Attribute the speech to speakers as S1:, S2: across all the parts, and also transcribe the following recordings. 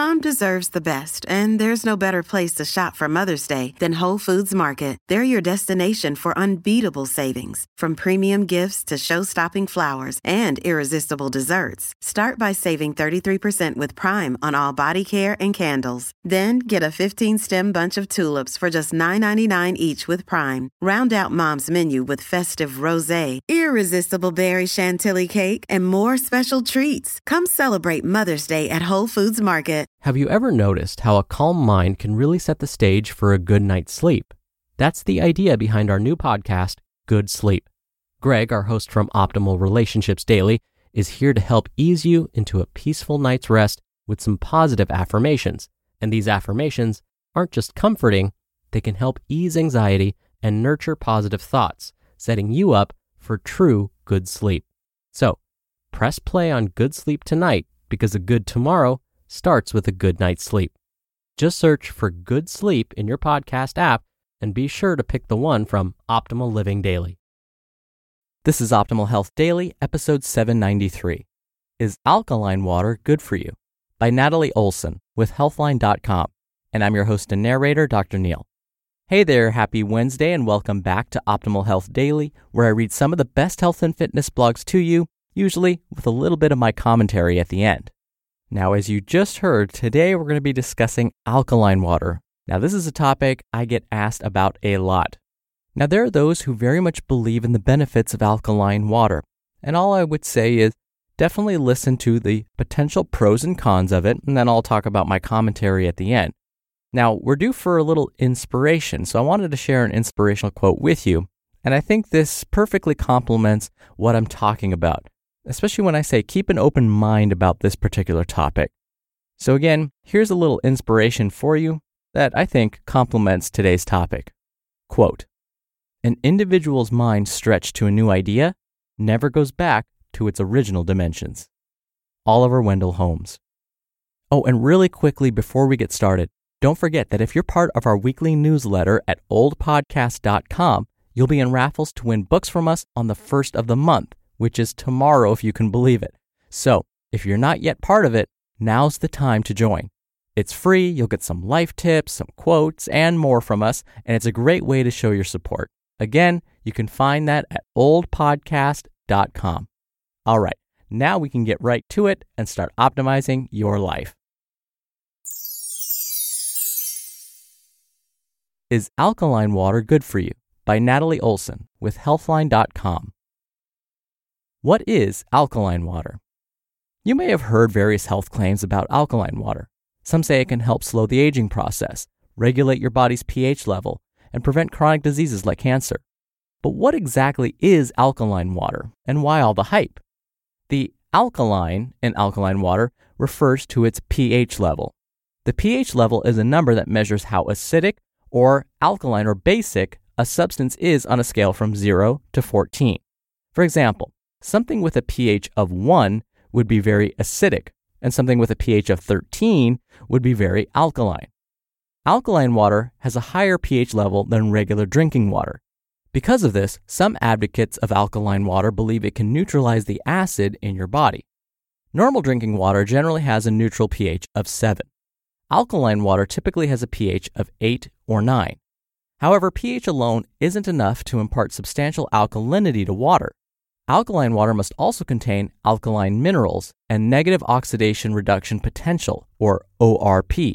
S1: Mom deserves the best, and there's no better place to shop for Mother's Day than Whole Foods Market. They're your destination for unbeatable savings, from premium gifts to show-stopping flowers and irresistible desserts. Start by saving 33% with Prime on all body care and candles. Then get a 15-stem bunch of tulips for just $9.99 each with Prime. Round out Mom's menu with festive rosé, irresistible berry chantilly cake, and more special treats. Come celebrate Mother's Day at Whole Foods Market.
S2: Have you ever noticed how a calm mind can really set the stage for a good night's sleep? That's the idea behind our new podcast, Good Sleep. Greg, our host from Optimal Relationships Daily, is here to help ease you into a peaceful night's rest with some positive affirmations. And these affirmations aren't just comforting, they can help ease anxiety and nurture positive thoughts, setting you up for true good sleep. So, press play on Good Sleep tonight because a good tomorrow starts with a good night's sleep. Just search for Good Sleep in your podcast app and be sure to pick the one from Optimal Living Daily. This is Optimal Health Daily, episode 793. Is alkaline water good for you? By Natalie Olson with Healthline.com. And I'm your host and narrator, Dr. Neil. Hey there, happy Wednesday and welcome back to Optimal Health Daily, where I read some of the best health and fitness blogs to you, usually with a little bit of my commentary at the end. Now, as you just heard, today we're going to be discussing alkaline water. Now, this is a topic I get asked about a lot. Now, there are those who very much believe in the benefits of alkaline water, and all I would say is definitely listen to the potential pros and cons of it, and then I'll talk about my commentary at the end. Now, we're due for a little inspiration, so I wanted to share an inspirational quote with you, and I think this perfectly complements what I'm talking about, especially when I say keep an open mind about this particular topic. So again, here's a little inspiration for you that I think complements today's topic. Quote, "An individual's mind stretched to a new idea never goes back to its original dimensions." Oliver Wendell Holmes. Oh, and really quickly before we get started, don't forget that if you're part of our weekly newsletter at oldpodcast.com, you'll be in raffles to win books from us on the 1st of the month, which is tomorrow if you can believe it. So, if you're not yet part of it, now's the time to join. It's free, you'll get some life tips, some quotes, and more from us, and it's a great way to show your support. Again, you can find that at oldpodcast.com. All right, now we can get right to it and start optimizing your life. Is alkaline water good for you? By Natalie Olson with Healthline.com. What is alkaline water? You may have heard various health claims about alkaline water. Some say it can help slow the aging process, regulate your body's pH level, and prevent chronic diseases like cancer. But what exactly is alkaline water, and why all the hype? The alkaline in alkaline water refers to its pH level. The pH level is a number that measures how acidic or alkaline or basic a substance is on a scale from 0 to 14. For example, something with a pH of 1 would be very acidic, and something with a pH of 13 would be very alkaline. Alkaline water has a higher pH level than regular drinking water. Because of this, some advocates of alkaline water believe it can neutralize the acid in your body. Normal drinking water generally has a neutral pH of 7. Alkaline water typically has a pH of 8 or 9. However, pH alone isn't enough to impart substantial alkalinity to water. Alkaline water must also contain alkaline minerals and negative oxidation reduction potential, or ORP.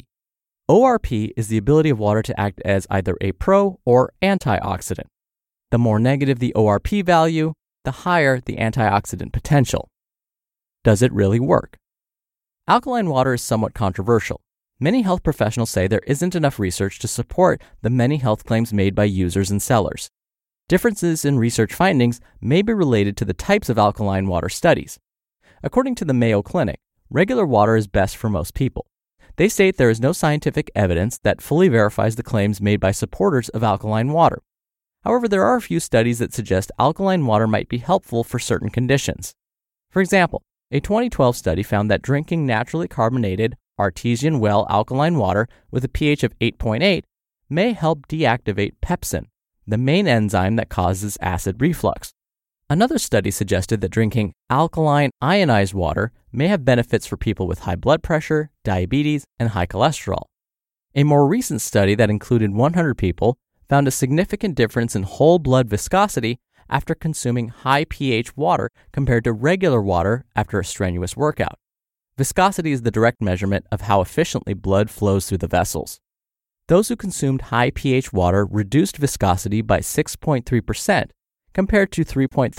S2: ORP is the ability of water to act as either a pro or antioxidant. The more negative the ORP value, the higher the antioxidant potential. Does it really work? Alkaline water is somewhat controversial. Many health professionals say there isn't enough research to support the many health claims made by users and sellers. Differences in research findings may be related to the types of alkaline water studies. According to the Mayo Clinic, regular water is best for most people. They state there is no scientific evidence that fully verifies the claims made by supporters of alkaline water. However, there are a few studies that suggest alkaline water might be helpful for certain conditions. For example, a 2012 study found that drinking naturally carbonated artesian well alkaline water with a pH of 8.8 may help deactivate pepsin, the main enzyme that causes acid reflux. Another study suggested that drinking alkaline ionized water may have benefits for people with high blood pressure, diabetes, and high cholesterol. A more recent study that included 100 people found a significant difference in whole blood viscosity after consuming high pH water compared to regular water after a strenuous workout. Viscosity is the direct measurement of how efficiently blood flows through the vessels. Those who consumed high pH water reduced viscosity by 6.3% compared to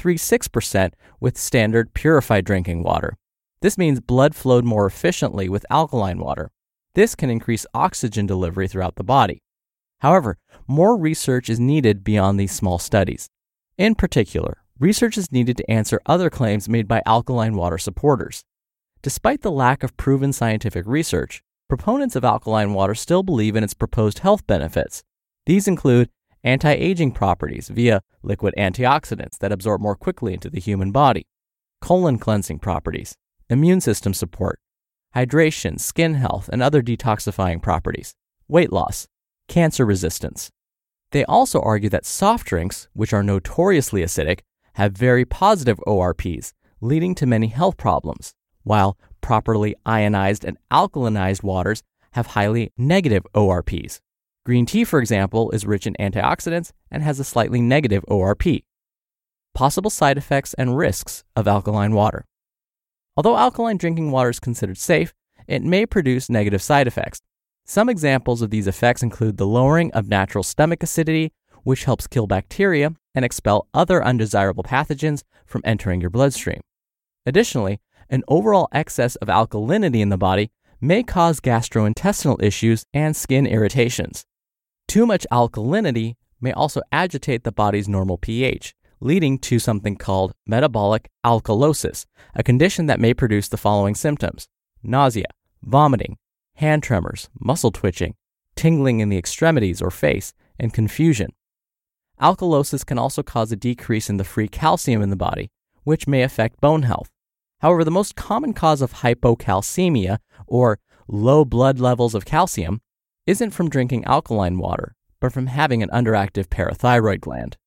S2: 3.36% with standard purified drinking water. This means blood flowed more efficiently with alkaline water. This can increase oxygen delivery throughout the body. However, more research is needed beyond these small studies. In particular, research is needed to answer other claims made by alkaline water supporters. Despite the lack of proven scientific research, proponents of alkaline water still believe in its proposed health benefits. These include anti-aging properties via liquid antioxidants that absorb more quickly into the human body, colon cleansing properties, immune system support, hydration, skin health, and other detoxifying properties, weight loss, cancer resistance. They also argue that soft drinks, which are notoriously acidic, have very positive ORPs, leading to many health problems, while properly ionized and alkalinized waters have highly negative ORPs. Green tea, for example, is rich in antioxidants and has a slightly negative ORP. Possible side effects and risks of alkaline water. Although alkaline drinking water is considered safe, it may produce negative side effects. Some examples of these effects include the lowering of natural stomach acidity, which helps kill bacteria and expel other undesirable pathogens from entering your bloodstream. Additionally, an overall excess of alkalinity in the body may cause gastrointestinal issues and skin irritations. Too much alkalinity may also agitate the body's normal pH, leading to something called metabolic alkalosis, a condition that may produce the following symptoms: nausea, vomiting, hand tremors, muscle twitching, tingling in the extremities or face, and confusion. Alkalosis can also cause a decrease in the free calcium in the body, which may affect bone health. However, the most common cause of hypocalcemia, or low blood levels of calcium, isn't from drinking alkaline water, but from having an underactive parathyroid gland.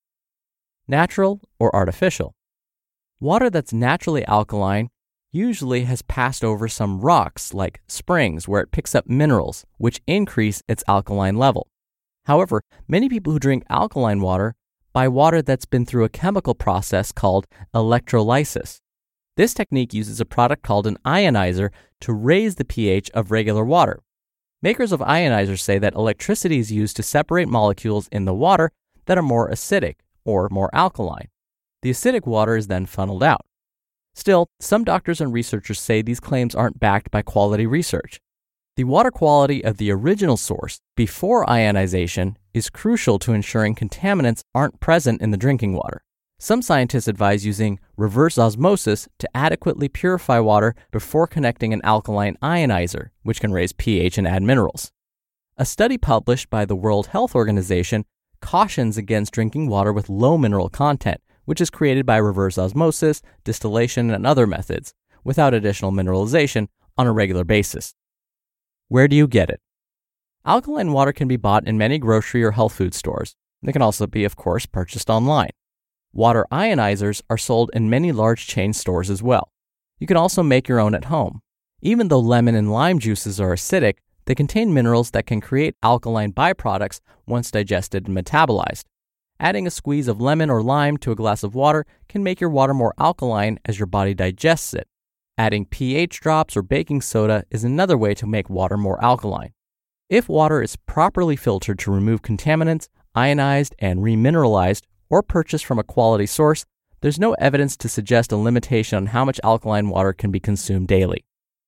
S2: Natural or artificial. Water that's naturally alkaline usually has passed over some rocks like springs where it picks up minerals, which increase its alkaline level. However, many people who drink alkaline water buy water that's been through a chemical process called electrolysis. This technique uses a product called an ionizer to raise the pH of regular water. Makers of ionizers say that electricity is used to separate molecules in the water that are more acidic or more alkaline. The acidic water is then funneled out. Still, some doctors and researchers say these claims aren't backed by quality research. The water quality of the original source before ionization is crucial to ensuring contaminants aren't present in the drinking water. Some scientists advise using reverse osmosis to adequately purify water before connecting an alkaline ionizer, which can raise pH and add minerals. A study published by the World Health Organization cautions against drinking water with low mineral content, which is created by reverse osmosis, distillation, and other methods, without additional mineralization on a regular basis. Where do you get it? Alkaline water can be bought in many grocery or health food stores. They can also be, of course, purchased online. Water ionizers are sold in many large chain stores as well. You can also make your own at home. Even though lemon and lime juices are acidic, they contain minerals that can create alkaline byproducts once digested and metabolized. Adding a squeeze of lemon or lime to a glass of water can make your water more alkaline as your body digests it. Adding pH drops or baking soda is another way to make water more alkaline. If water is properly filtered to remove contaminants, ionized and remineralized, or purchased from a quality source, there's no evidence to suggest a limitation on how much alkaline water can be consumed daily.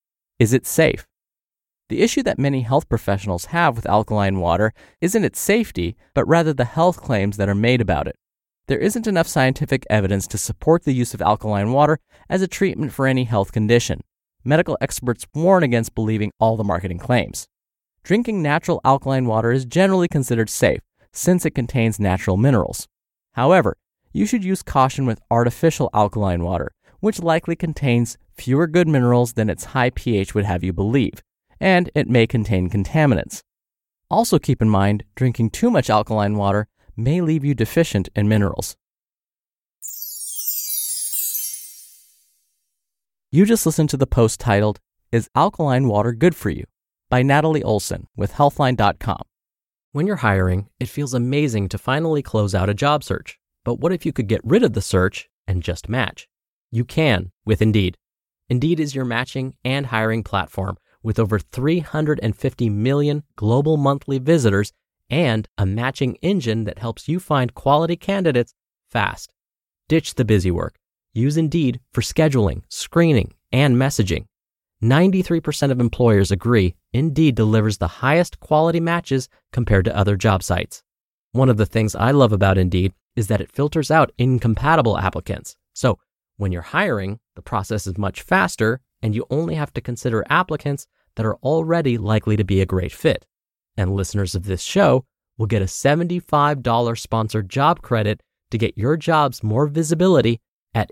S2: Is it safe? The issue that many health professionals have with alkaline water isn't its safety, but rather the health claims that are made about it. There isn't enough scientific evidence to support the use of alkaline water as a treatment for any health condition. Medical experts warn against believing all the marketing claims. Drinking natural alkaline water is generally considered safe, since it contains natural minerals. However, you should use caution with artificial alkaline water, which likely contains fewer good minerals than its high pH would have you believe, and it may contain contaminants. Also keep in mind, drinking too much alkaline water may leave you deficient in minerals. You just listened to the post titled, "Is Alkaline Water Good for You?" by Natalie Olson with Healthline.com. When you're hiring, it feels amazing to finally close out a job search. But what if you could get rid of the search and just match? You can with Indeed. Indeed is your matching and hiring platform with over 350 million global monthly visitors and a matching engine that helps you find quality candidates fast. Ditch the busy work. Use Indeed for scheduling, screening, and messaging. 93% of employers agree Indeed delivers the highest quality matches compared to other job sites. One of the things I love about Indeed is that it filters out incompatible applicants. So when you're hiring, the process is much faster and you only have to consider applicants that are already likely to be a great fit. And listeners of this show will get a $75 sponsored job credit to get your jobs more visibility at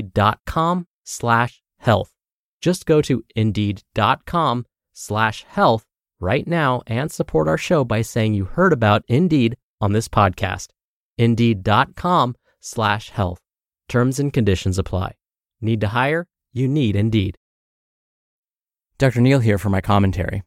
S2: Indeed.com/health. Just go to Indeed.com/health right now and support our show by saying you heard about Indeed on this podcast. Indeed.com/health. Terms and conditions apply. Need to hire? You need Indeed. Dr. Neal here for my commentary.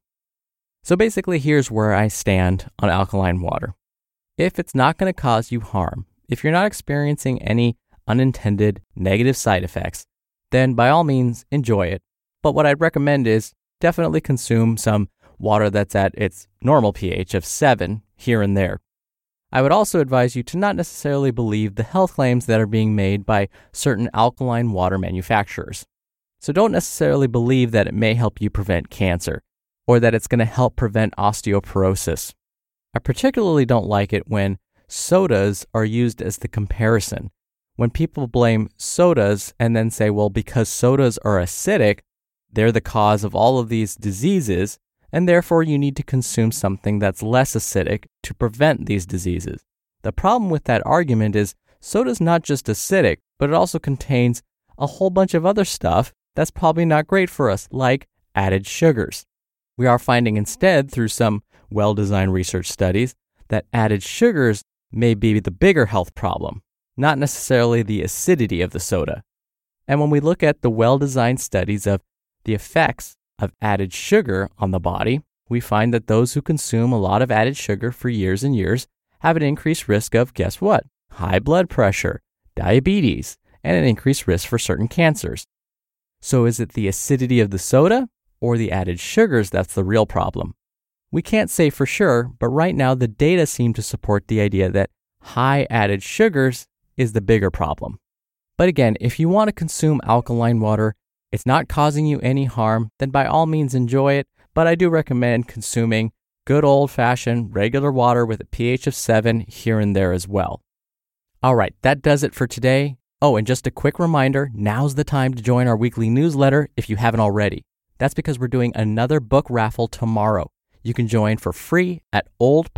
S2: So basically, here's where I stand on alkaline water. If it's not going to cause you harm, if you're not experiencing any unintended negative side effects, then by all means, enjoy it. But what I'd recommend is definitely consume some water that's at its normal pH of 7 here and there. I would also advise you to not necessarily believe the health claims that are being made by certain alkaline water manufacturers. So don't necessarily believe that it may help you prevent cancer or that it's going to help prevent osteoporosis. I particularly don't like it when sodas are used as the comparison. When people blame sodas and then say, well, because sodas are acidic, they're the cause of all of these diseases, and therefore you need to consume something that's less acidic to prevent these diseases. The problem with that argument is soda's not just acidic, but it also contains a whole bunch of other stuff that's probably not great for us, like added sugars. We are finding instead, through some well-designed research studies, that added sugars may be the bigger health problem, not necessarily the acidity of the soda. And when we look at the well-designed studies of the effects of added sugar on the body, we find that those who consume a lot of added sugar for years and years have an increased risk of, guess what? High blood pressure, diabetes, and an increased risk for certain cancers. So is it the acidity of the soda or the added sugars that's the real problem? We can't say for sure, but right now the data seem to support the idea that high added sugars is the bigger problem. But again, if you want to consume alkaline water, it's not causing you any harm, then by all means enjoy it, but I do recommend consuming good old-fashioned regular water with a pH of 7 here and there as well. All right, that does it for today. Oh, and just a quick reminder, now's the time to join our weekly newsletter if you haven't already. That's because we're doing another book raffle tomorrow. You can join for free at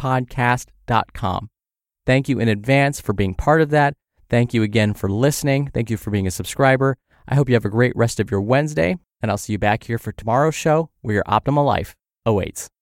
S2: oldpodcast.com. Thank you in advance for being part of that. Thank you again for listening. Thank you for being a subscriber. I hope you have a great rest of your Wednesday, and I'll see you back here for tomorrow's show where your optimal life awaits.